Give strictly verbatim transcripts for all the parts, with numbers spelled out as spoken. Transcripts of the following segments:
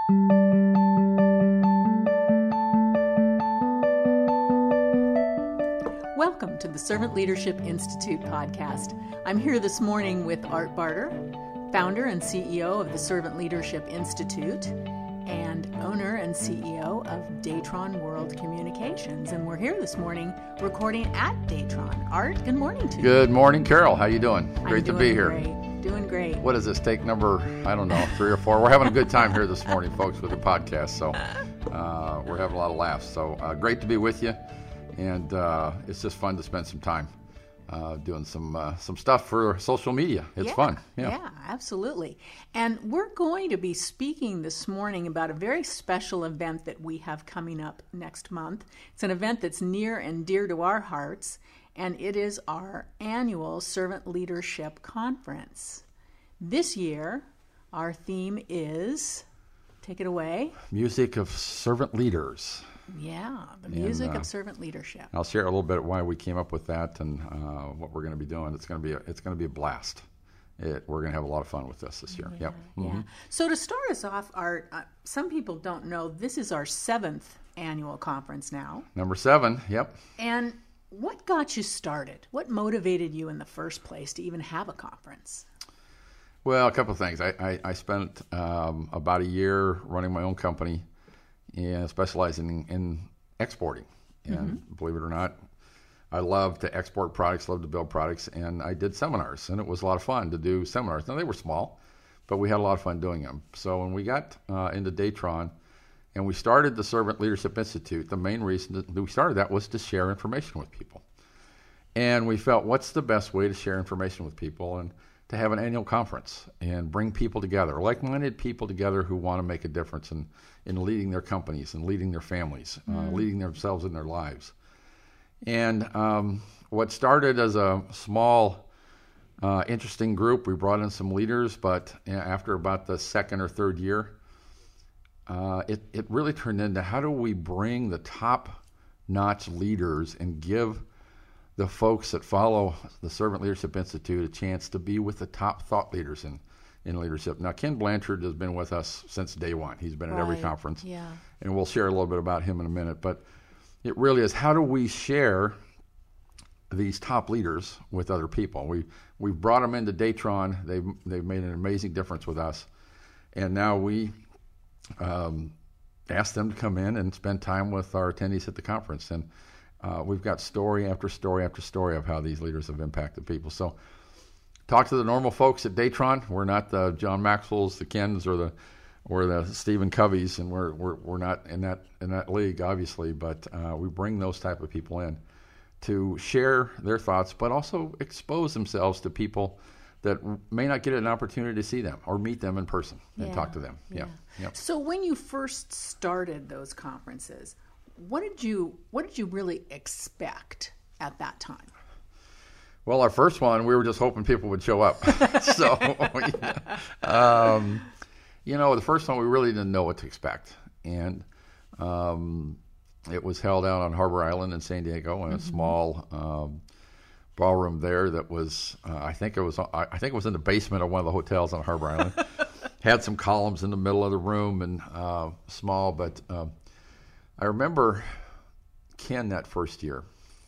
Welcome to the Servant Leadership Institute podcast. I'm here this morning with Art Barter, founder and C E O of the Servant Leadership Institute and owner and C E O of Datron World Communications. And we're here this morning recording at Datron. Art, good morning to you. Good morning, Carol. How you doing? Great to be here. Great. Doing great. What is this, take number, I don't know, three or four? We're having a good time here this morning, folks, with the podcast. So uh, we're having a lot of laughs. So uh, great to be with you. And uh, it's just fun to spend some time uh, doing some uh, some stuff for social media. It's yeah, fun. Yeah. yeah, absolutely. And we're going to be speaking this morning about a very special event that we have coming up next month. It's an event that's near and dear to our hearts, and it is our annual Servant Leadership Conference. This year, our theme is, take it away. Music of Servant Leaders. Yeah, the music and, uh, of servant leadership. I'll share a little bit why we came up with that and uh, what we're going to be doing. It's going to be a, it's going to be a blast. It, we're going to have a lot of fun with this this year. Yeah, yep. Yeah. Mm-hmm. So to start us off, Art, uh, some people don't know this is our seventh annual conference now. Number seven. Yep. And what got you started? What motivated you in the first place to even have a conference? Well, a couple of things. I I, I spent um, about a year running my own company and specializing in, in exporting. And mm-hmm. believe it or not, I love to export products, love to build products, and I did seminars, and it was a lot of fun to do seminars. Now, they were small, but we had a lot of fun doing them. So when we got uh, into Datron and we started the Servant Leadership Institute, the main reason that we started that was to share information with people. And we felt, what's the best way to share information with people? And to have an annual conference and bring people together, like-minded people together who want to make a difference in, in leading their companies and leading their families, mm. uh, leading themselves in their lives. And um, what started as a small, uh, interesting group, we brought in some leaders, but after about the second or third year, uh, it, it really turned into how do we bring the top-notch leaders and give the folks that follow the Servant Leadership Institute a chance to be with the top thought leaders in, in leadership. Now, Ken Blanchard has been with us since day one. He's been at right. every conference. Yeah. And we'll share a little bit about him in a minute. But it really is, how do we share these top leaders with other people? We, we've brought them into Datron. They've, they've made an amazing difference with us. And now we um, ask them to come in and spend time with our attendees at the conference. And Uh, we've got story after story after story of how these leaders have impacted people. So talk to the normal folks at Datron. We're not the John Maxwell's, the Kens, or the or the Stephen Coveys, and we're we're we're not in that in that league, obviously. But uh, we bring those type of people in to share their thoughts, but also expose themselves to people that may not get an opportunity to see them or meet them in person and yeah. talk to them. Yeah. Yeah. Yep. So when you first started those conferences, What did you What did you really expect at that time? Well, our first one, we were just hoping people would show up. so, um, you know, the first one we really didn't know what to expect, and um, it was held out on Harbor Island in San Diego in a mm-hmm. small um, ballroom there. That was, uh, I think it was, I think it was in the basement of one of the hotels on Harbor Island. Had some columns in the middle of the room and uh, small, but. Um, I remember Ken that first year,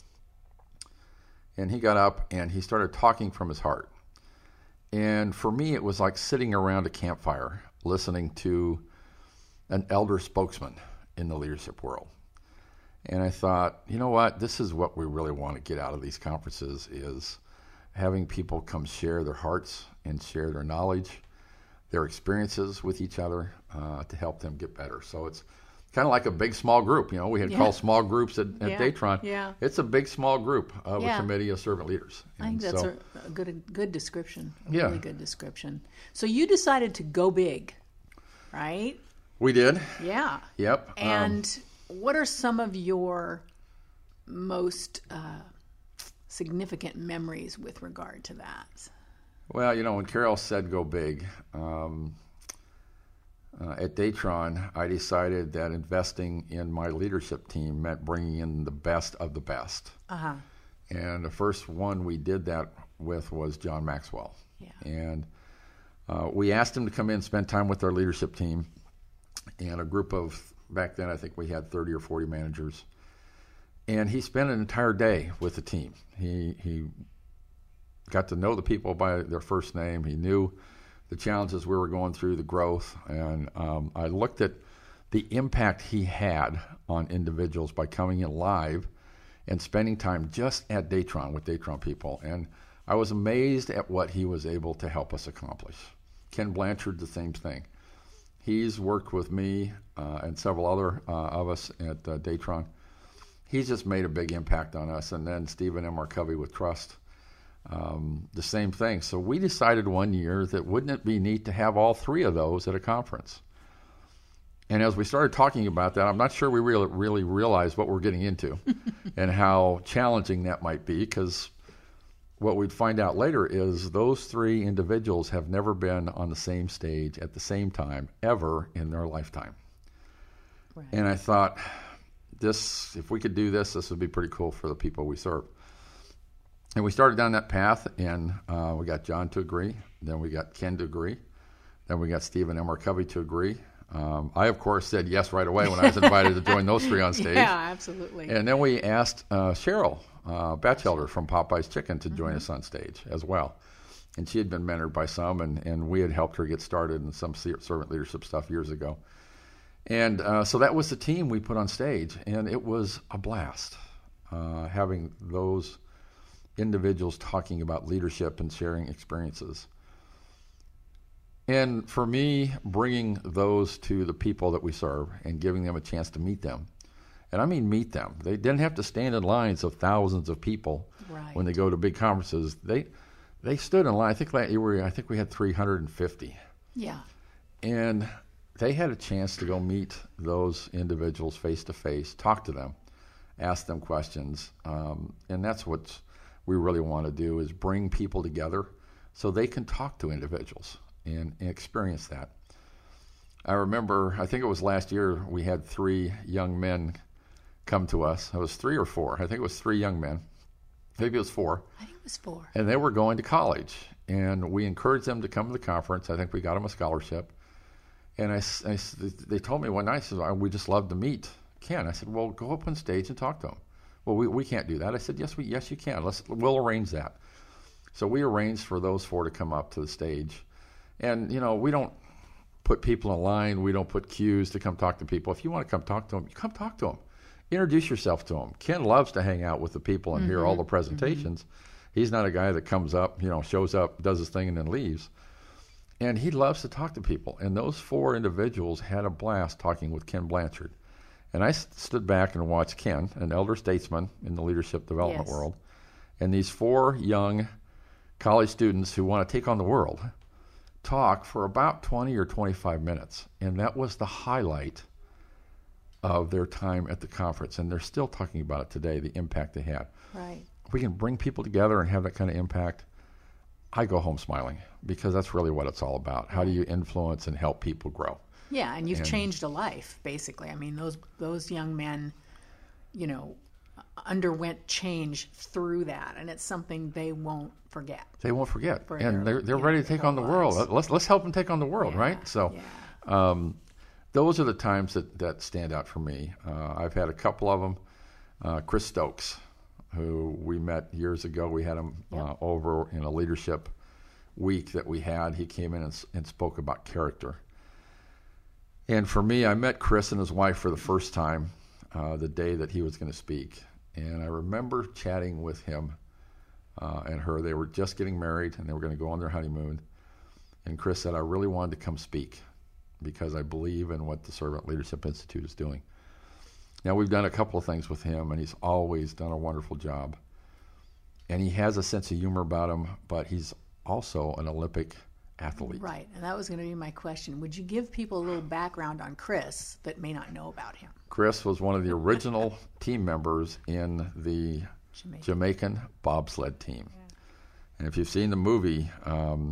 and he got up and he started talking from his heart. And for me, it was like sitting around a campfire listening to an elder spokesman in the leadership world. And I thought, you know what, this is what we really want to get out of these conferences, is having people come share their hearts and share their knowledge, their experiences with each other uh, to help them get better. So it's kind of like a big, small group. You know, we had yeah. called small groups at, at yeah. Datron. Yeah. It's a big, small group of yeah. a committee of servant leaders. And I think that's so, a, a good a good description. A yeah. really good description. So you decided to go big, right? We did. Yeah. Yep. And um, what are some of your most uh, significant memories with regard to that? Well, you know, when Carol said go big, um, Uh, at Datron, I decided that investing in my leadership team meant bringing in the best of the best. Uh-huh. And the first one we did that with was John Maxwell. Yeah. And uh, we asked him to come in and spend time with our leadership team. and a group of, back then I think we had thirty or forty managers. And he spent an entire day with the team. He he got to know the people by their first name. He knew the challenges we were going through, the growth. And um, I looked at the impact he had on individuals by coming in live and spending time just at Datron with Datron people. And I was amazed at what he was able to help us accomplish. Ken Blanchard, the same thing. He's worked with me uh, and several other uh, of us at uh, Datron. He's just made a big impact on us. And then Stephen M. Covey with Trust, um, the same thing. So we decided one year that wouldn't it be neat to have all three of those at a conference? And as we started talking about that, I'm not sure we really, really realized what we're getting into and how challenging that might be, because what we'd find out later is those three individuals have never been on the same stage at the same time ever in their lifetime. Right. And I thought, this, if we could do this, this would be pretty cool for the people we serve. And we started down that path, and uh, we got John to agree. Then we got Ken to agree. Then we got Stephen M. Covey to agree. Um, I, of course, said yes right away when I was invited to join those three on stage. Yeah, absolutely. And then we asked uh, Cheryl uh, Batchelder from Popeye's Chicken to join mm-hmm. us on stage as well. And she had been mentored by some, and, and we had helped her get started in some servant leadership stuff years ago. And uh, so that was the team we put on stage, and it was a blast uh, having those individuals talking about leadership and sharing experiences. And for me, bringing those to the people that we serve and giving them a chance to meet them, and I mean meet them. They didn't have to stand in lines of thousands of people right. when they go to big conferences. They they stood in line. I think last year, I think we had three hundred fifty. Yeah. And they had a chance to go meet those individuals face to face, talk to them, ask them questions, um, and that's what we really want to do, is bring people together so they can talk to individuals and, and experience that. I remember, I think it was last year, we had three young men come to us. It was three or four. I think it was three young men. Maybe it was four. I think it was four. And they were going to college. And we encouraged them to come to the conference. I think we got them a scholarship. And I, I, they told me one night, said, we just love to meet Ken. I said, well, go up on stage and talk to him. Well, we, we can't do that. I said, yes, we yes you can. Let's we'll arrange that. So we arranged for those four to come up to the stage. And, you know, we don't put people in line. We don't put queues to come talk to people. If you want to come talk to them, you come talk to them. Introduce yourself to them. Ken loves to hang out with the people and mm-hmm. hear all the presentations. Mm-hmm. He's not a guy that comes up, you know, shows up, does his thing, and then leaves. And he loves to talk to people. And those four individuals had a blast talking with Ken Blanchard. And I st- stood back and watched Ken, an elder statesman in the leadership development yes. world, and these four young college students who want to take on the world talk for about twenty or twenty-five minutes. And that was the highlight of their time at the conference. And they're still talking about it today, the impact they had. Right. If we can bring people together and have that kind of impact, I go home smiling, because that's really what it's all about. How do you influence and help people grow? Yeah, and you've and, changed a life, basically. I mean, those those young men, you know, underwent change through that, and it's something they won't forget. They won't forget, for and their, they're they're know, ready to take on the lives. world. Let's let's help them take on the world, yeah, right? So, yeah. um, those are the times that, that stand out for me. Uh, I've had a couple of them. Uh, Chris Stokes, who we met years ago, we had him yep. uh, over in a leadership week that we had. He came in and, and spoke about character. And for me, I met Chris and his wife for the first time uh, the day that he was going to speak. And I remember chatting with him uh, and her. They were just getting married, and they were going to go on their honeymoon. And Chris said, I really wanted to come speak because I believe in what the Servant Leadership Institute is doing. Now, we've done a couple of things with him, and he's always done a wonderful job. And he has a sense of humor about him, but he's also an Olympic athlete. Right, and that was going to be my question. Would you give people a little background on Chris that may not know about him? Chris was one of the original team members in the Jamaican, Jamaican bobsled team. Yeah. And if you've seen the movie, um,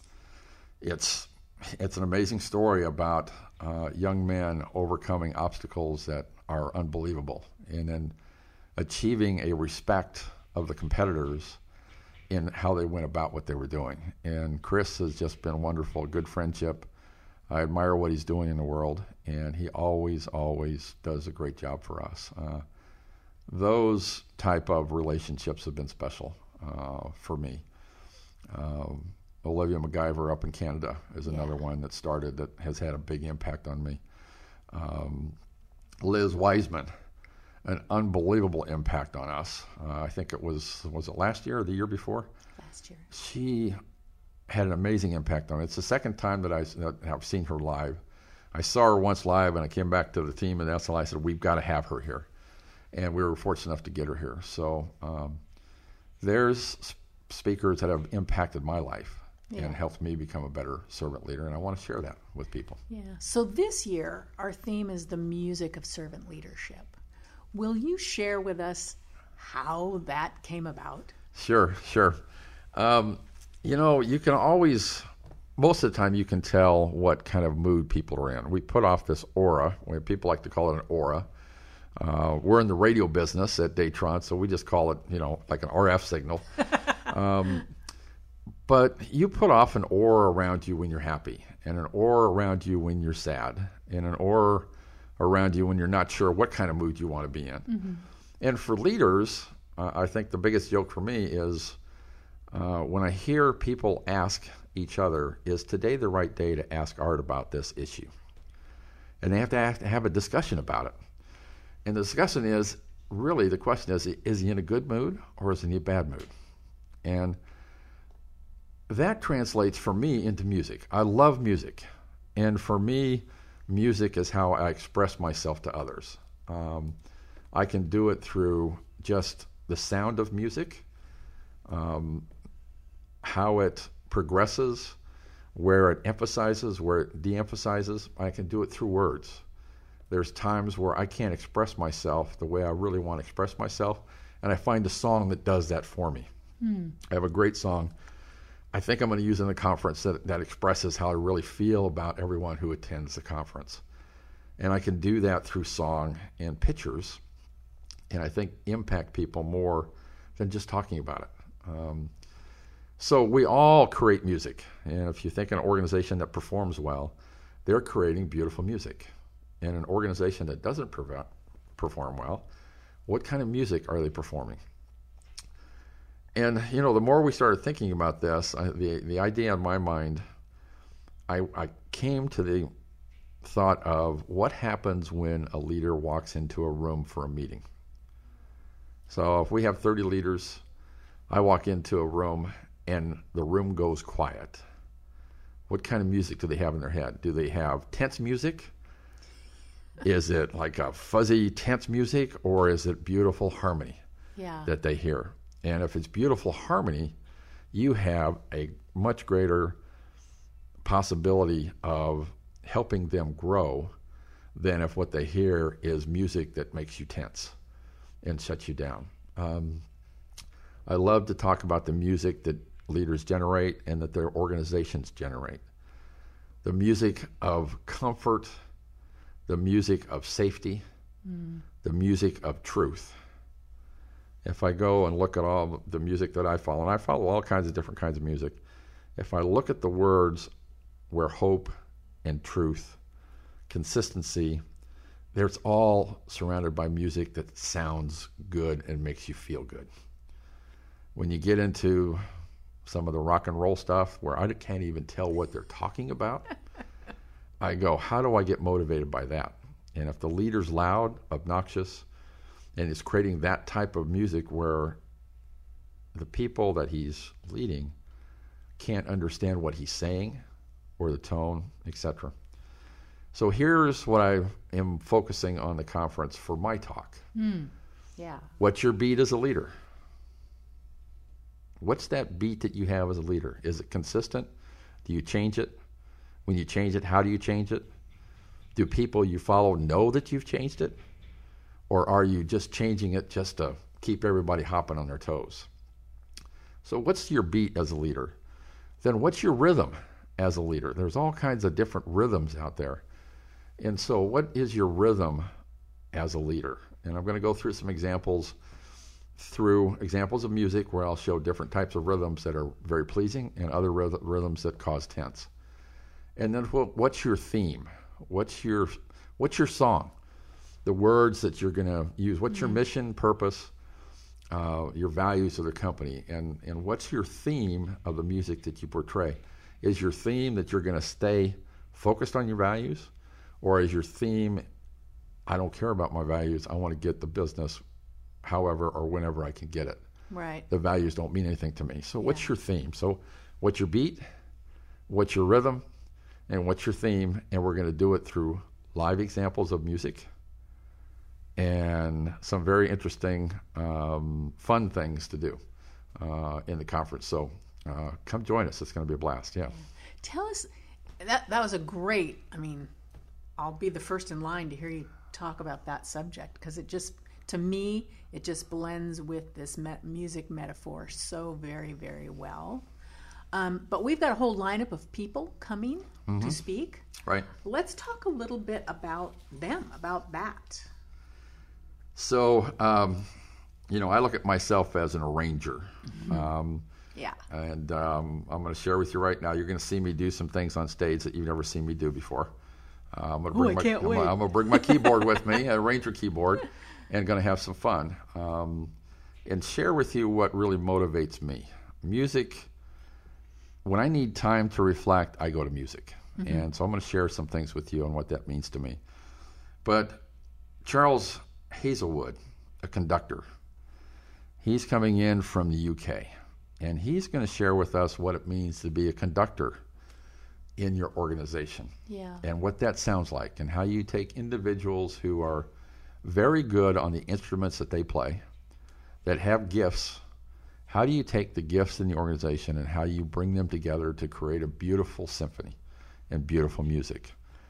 it's it's an amazing story about uh, young men overcoming obstacles that are unbelievable and then achieving a respect of the competitors in how they went about what they were doing. And Chris has just been wonderful, good friendship, I admire what he's doing in the world, and he always, always does a great job for us. Uh, those type of relationships have been special uh, for me. Um, Olivia MacGyver up in Canada is another yeah. one that started that has had a big impact on me. Um, Liz Wiseman, an unbelievable impact on us. Uh, I think it was, was it last year or the year before? Last year. She had an amazing impact on me. It's the second time that, I, that I've seen her live. I saw her once live, and I came back to the team at S L I. I said, we've got to have her here. And we were fortunate enough to get her here. So um, there's speakers that have impacted my life yeah. and helped me become a better servant leader, and I want to share that with people. Yeah. So this year, our theme is the music of servant leadership. Will you share with us how that came about? Sure, sure. Um, you know, you can always, most of the time, you can tell what kind of mood people are in. We put off this aura. People like to call it an aura. Uh, we're in the radio business at Datron, so we just call it, you know, like an R F signal. um, but you put off an aura around you when you're happy, and an aura around you when you're sad, and an aura around you when you're not sure what kind of mood you want to be in. Mm-hmm. And for leaders, uh, I think the biggest joke for me is uh, when I hear people ask each other, is today the right day to ask Art about this issue? And they have to have, to have a discussion about it. And the discussion is, really, the question is, is he in a good mood or is he in a bad mood? And that translates for me into music. I love music. And for me, music is how I express myself to others. Um, I can do it through just the sound of music, um, how it progresses, where it emphasizes, where it de-emphasizes. I can do it through words. There's times where I can't express myself the way I really want to express myself, and I find a song that does that for me. Mm. I have a great song I think I'm going to use in the conference that, that expresses how I really feel about everyone who attends the conference. And I can do that through song and pictures, and I think impact people more than just talking about it. Um, so we all create music, and if you think an organization that performs well, they're creating beautiful music. And an organization that doesn't prevent, perform well, what kind of music are they performing? And, you know, the more we started thinking about this, I, the the idea in my mind, I, I came to the thought of what happens when a leader walks into a room for a meeting. So if we have thirty leaders, I walk into a room and the room goes quiet. What kind of music do they have in their head? Do they have tense music? Is it like a fuzzy, tense music, or is it beautiful harmony yeah. that they hear? And if it's beautiful harmony, you have a much greater possibility of helping them grow than if what they hear is music that makes you tense and shuts you down. Um, I love to talk about the music that leaders generate and that their organizations generate. The music of comfort, the music of safety, mm. the music of truth. If I go and look at all the music that I follow, and I follow all kinds of different kinds of music, if I look at the words where hope and truth, consistency, it's all surrounded by music that sounds good and makes you feel good. When you get into some of the rock and roll stuff where I can't even tell what they're talking about, I go, how do I get motivated by that? And if the leader's loud, obnoxious, and is creating that type of music where the people that he's leading can't understand what he's saying or the tone, et cetera. So here's what I am focusing on the conference for my talk. Mm. Yeah. What's your beat as a leader? What's that beat that you have as a leader? Is it consistent? Do you change it? When you change it, how do you change it? Do people you follow know that you've changed it? Or are you just changing it just to keep everybody hopping on their toes? So what's your beat as a leader? Then what's your rhythm as a leader? There's all kinds of different rhythms out there. And so what is your rhythm as a leader? And I'm going to go through some examples through examples of music where I'll show different types of rhythms that are very pleasing and other ryth- rhythms that cause tense. And then what, what's your theme? What's your what's your song? The words that you're going to use. What's mm-hmm. your mission, purpose, uh, your values of the company, and and what's your theme of the music that you portray? Is your theme that you're going to stay focused on your values, or is your theme, I don't care about my values, I want to get the business however or whenever I can get it? Right. The values don't mean anything to me. So yeah. What's your theme? So what's your beat? What's your rhythm? And what's your theme? And we're going to do it through live examples of music and some very interesting, um, fun things to do uh, in the conference. So uh, come join us. It's going to be a blast. Yeah. Tell us, that that was a great, I mean, I'll be the first in line to hear you talk about that subject, because it just, to me, it just blends with this me- music metaphor so very, very well. Um, but we've got a whole lineup of people coming mm-hmm. to speak. Right. Let's talk a little bit about them, about that. So, um, you know, I look at myself as an arranger. Mm-hmm. Um, yeah. And um, I'm going to share with you right now, you're going to see me do some things on stage that you've never seen me do before. Uh, I'm going to bring, Ooh, I my, can't I'm wait. gonna, I'm gonna bring my keyboard with me, a Ranger keyboard, and going to have some fun um, and share with you what really motivates me. Music, when I need time to reflect, I go to music. Mm-hmm. And so I'm going to share some things with you on what that means to me. But Charles Hazelwood, a conductor, he's coming in from the U K, and he's going to share with us what it means to be a conductor in your organization. Yeah. And what that sounds like, and how you take individuals who are very good on the instruments that they play, that have gifts. How do you take the gifts in the organization and how you bring them together to create a beautiful symphony and beautiful music?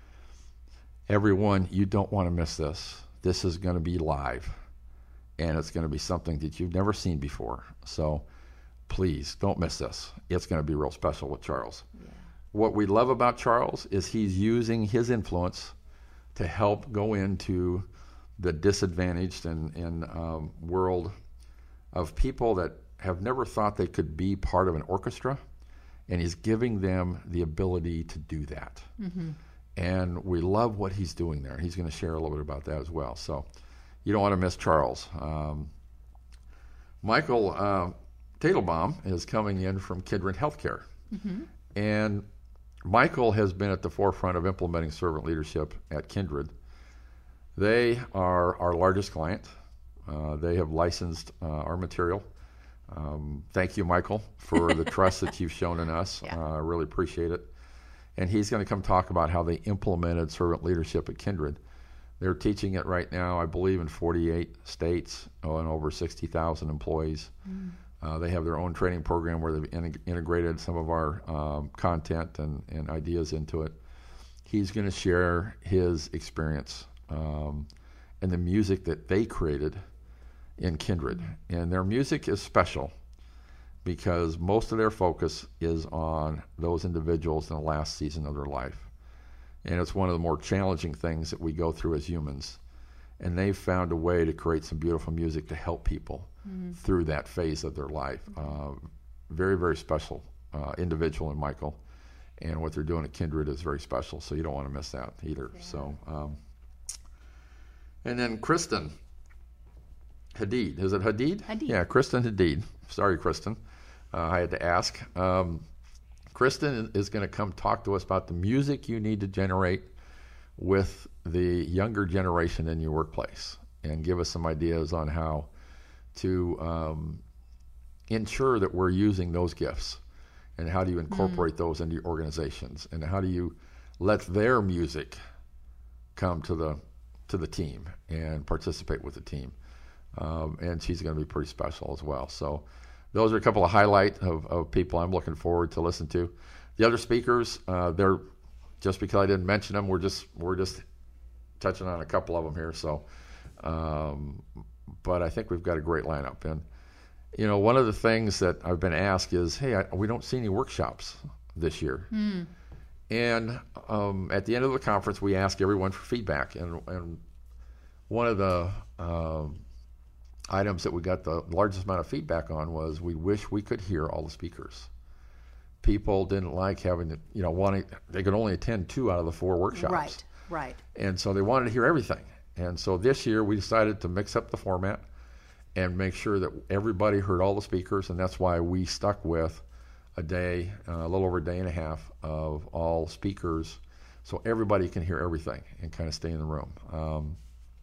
Everyone, you don't want to miss this. This is going to be live, and it's going to be something that you've never seen before. So please don't miss this. It's going to be real special with Charles. Yeah. What we love about Charles is he's using his influence to help go into the disadvantaged and, and um, world of people that have never thought they could be part of an orchestra, and he's giving them the ability to do that. Mm-hmm. And we love what he's doing there. He's going to share a little bit about that as well. So you don't want to miss Charles. Um, Michael uh, Tadelbaum is coming in from Kindred Healthcare. Mm-hmm. And Michael has been at the forefront of implementing servant leadership at Kindred. They are our largest client. Uh, they have licensed uh, our material. Um, thank you, Michael, for the trust that you've shown in us. I yeah. uh, really appreciate it. And he's going to come talk about how they implemented servant leadership at Kindred. They're teaching it right now, I believe, in forty-eight states oh, and over sixty thousand employees. Mm. Uh, they have their own training program where they've in- integrated some of our um, content and, and ideas into it. He's going to share his experience um, and the music that they created in Kindred. And their music is special because most of their focus is on those individuals in the last season of their life. And it's one of the more challenging things that we go through as humans. And they've found a way to create some beautiful music to help people mm-hmm. through that phase of their life. Uh, very, very special uh, individual in Michael. And what they're doing at Kindred is very special, so you don't want to miss that either. Yeah. So, um, and then Kristen Hadid. Is it Hadid? Hadid. Yeah, Kristen Hadid. Sorry, Kristen. Uh, I had to ask. Um, Kristen is going to come talk to us about the music you need to generate with the younger generation in your workplace and give us some ideas on how to um, ensure that we're using those gifts and how do you incorporate mm. those into your organizations and how do you let their music come to the to the team and participate with the team. Um, and she's going to be pretty special as well. So those are a couple of highlights of, of people I'm looking forward to listen to. The other speakers, uh, they're just because I didn't mention them, we're just we're just touching on a couple of them here. So, um, but I think we've got a great lineup. And you know, one of the things that I've been asked is, hey, I, we don't see any workshops this year. Mm. And um, at the end of the conference, we ask everyone for feedback. And, and one of the um, items that we got the largest amount of feedback on was we wish we could hear all the speakers people didn't like having to, you know, wanting, they could only attend two out of the four workshops. Right, right. And so they wanted to hear everything. And so this year we decided to mix up the format and make sure that everybody heard all the speakers, and that's why we stuck with a day, uh, a little over a day and a half of all speakers, so everybody can hear everything and kind of stay in the room. Um,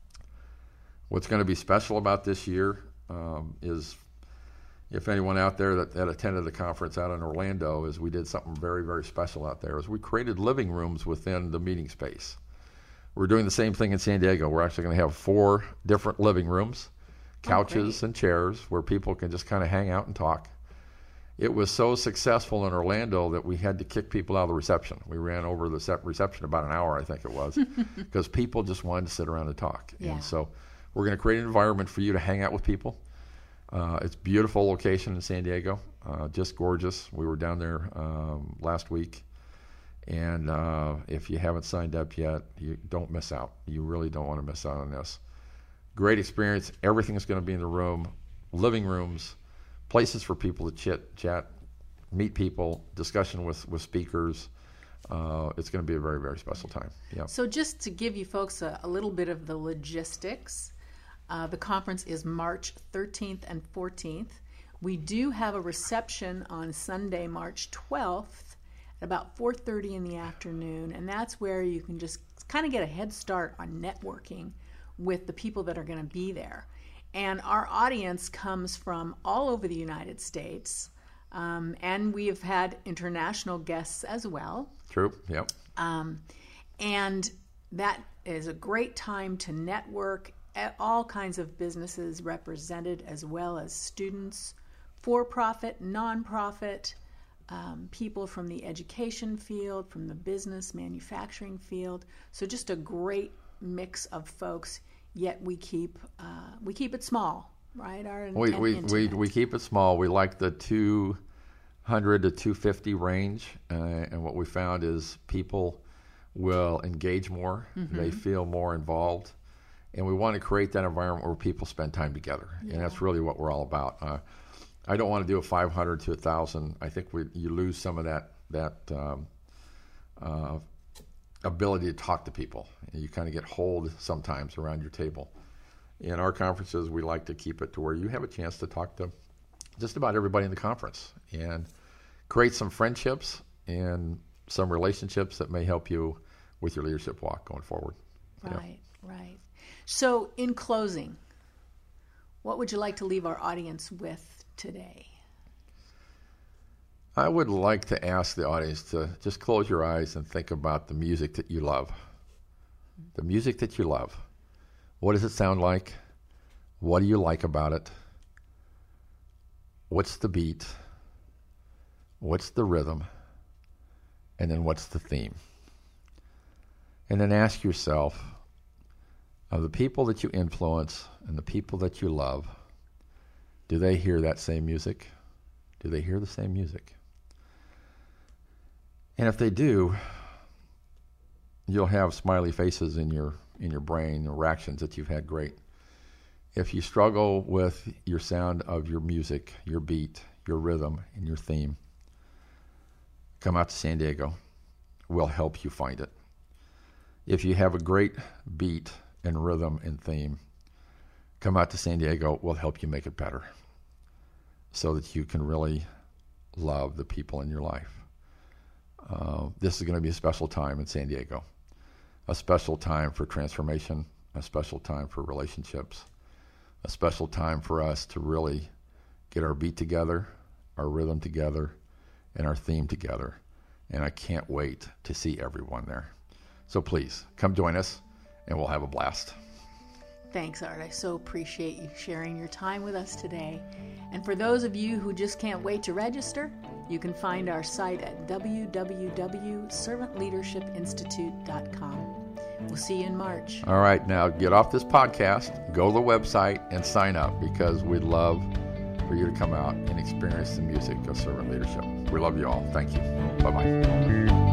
what's going to be special about this year um, is, if anyone out there that, that attended the conference out in Orlando, is we did something very, very special out there, is we created living rooms within the meeting space. We're doing the same thing in San Diego. We're actually going to have four different living rooms, couches oh, and chairs where people can just kind of hang out and talk. It was so successful in Orlando that we had to kick people out of the reception. We ran over the reception about an hour, I think it was, because people just wanted to sit around and talk. Yeah. And so we're going to create an environment for you to hang out with people. Uh, it's a beautiful location in San Diego, uh, just gorgeous. We were down there um, last week. And uh, if you haven't signed up yet, you don't miss out. You really don't want to miss out on this. Great experience. Everything is going to be in the room, living rooms, places for people to chit, chat, meet people, discussion with, with speakers. Uh, it's going to be a very, very special time. Yeah. So just to give you folks a, a little bit of the logistics, uh, the conference is March thirteenth and fourteenth. We do have a reception on Sunday, March twelfth, at about four thirty in the afternoon, and that's where you can just kind of get a head start on networking with the people that are going to be there. And our audience comes from all over the United States, um, and we have had international guests as well. True, yep. Um, and that is a great time to network. All kinds of businesses represented, as well as students, for-profit, non-profit, um, people from the education field, from the business, manufacturing field. So just a great mix of folks. Yet we keep uh, we keep it small, right? Our we we, we we keep it small. We like the two hundred to two fifty range, uh, and what we found is people will engage more. Mm-hmm. They feel more involved, and we want to create that environment where people spend time together, yeah. And that's really what we're all about. Uh, I don't want to do a five hundred to a thousand. I think we you lose some of that that. Um, uh, ability to talk to people. You kind of get hold sometimes around your table. In our conferences, we like to keep it to where you have a chance to talk to just about everybody in the conference and create some friendships and some relationships that may help you with your leadership walk going forward. Right, yeah. Right. So in closing, what would you like to leave our audience with today? I would like to ask the audience to just close your eyes and think about the music that you love. The music that you love. What does it sound like? What do you like about it? What's the beat? What's the rhythm? And then what's the theme? And then ask yourself, of the people that you influence and the people that you love, do they hear that same music? Do they hear the same music? And if they do, you'll have smiley faces in your in your brain, the reactions that you've had great. If you struggle with your sound of your music, your beat, your rhythm, and your theme, come out to San Diego. We'll help you find it. If you have a great beat and rhythm and theme, come out to San Diego. We'll help you make it better so that you can really love the people in your life. Uh, this is going to be a special time in San Diego, a special time for transformation, a special time for relationships, a special time for us to really get our beat together, our rhythm together, and our theme together. And I can't wait to see everyone there. So please, come join us, and we'll have a blast. Thanks, Art. I so appreciate you sharing your time with us today. And for those of you who just can't wait to register, you can find our site at w w w dot servant leadership institute dot com. We'll see you in March. All right, now get off this podcast, go to the website, and sign up, because we'd love for you to come out and experience the music of servant leadership. We love you all. Thank you. Bye-bye.